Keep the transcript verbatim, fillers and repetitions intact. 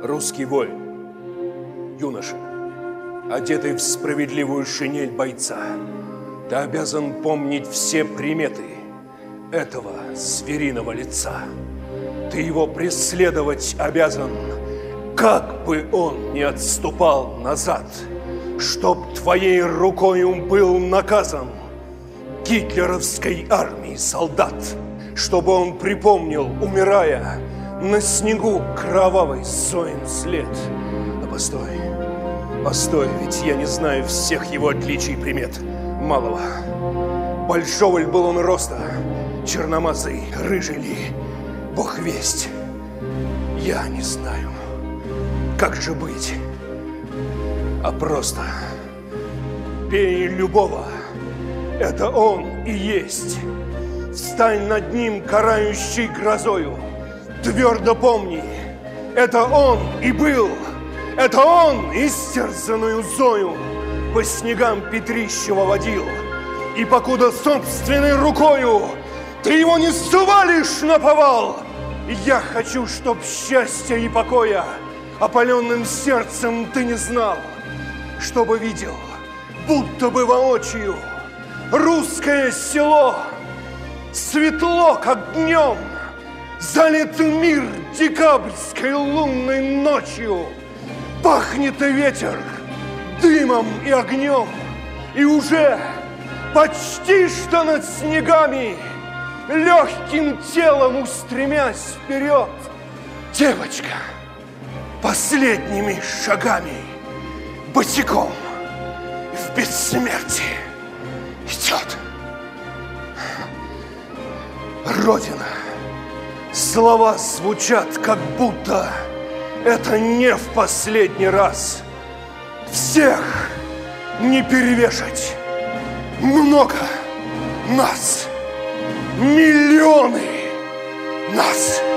Русский воин, юноша, одетый в справедливую шинель бойца, ты обязан помнить все приметы этого звериного лица. Ты его преследовать обязан, как бы он ни отступал назад, чтоб твоей рукою был наказан гитлеровской армии солдат, чтобы он припомнил, умирая, на снегу кровавый Зоин след. А постой, постой, ведь я не знаю всех его отличий и примет. Малого, большого ли был он роста, черномазый, рыжий ли, бог весть. Я не знаю, как же быть, а просто пей любого, это он и есть. Встань над ним, карающий грозою, твердо помни, это он и был, это он истерзанную Зою по снегам Петрищева водил. И покуда собственной рукою ты его не сувалишь наповал, я хочу, чтоб счастья и покоя опаленным сердцем ты не знал, чтобы видел, будто бы воочию, русское село, светло, как днем, залит мир декабрьской лунной ночью. Пахнет и ветер дымом и огнем, и уже почти что над снегами, легким телом устремясь вперед, девочка последними шагами босиком в бессмертие идет. Родина. Слова звучат, как будто это не в последний раз. Всех не перевешать. Много нас. Миллионы нас.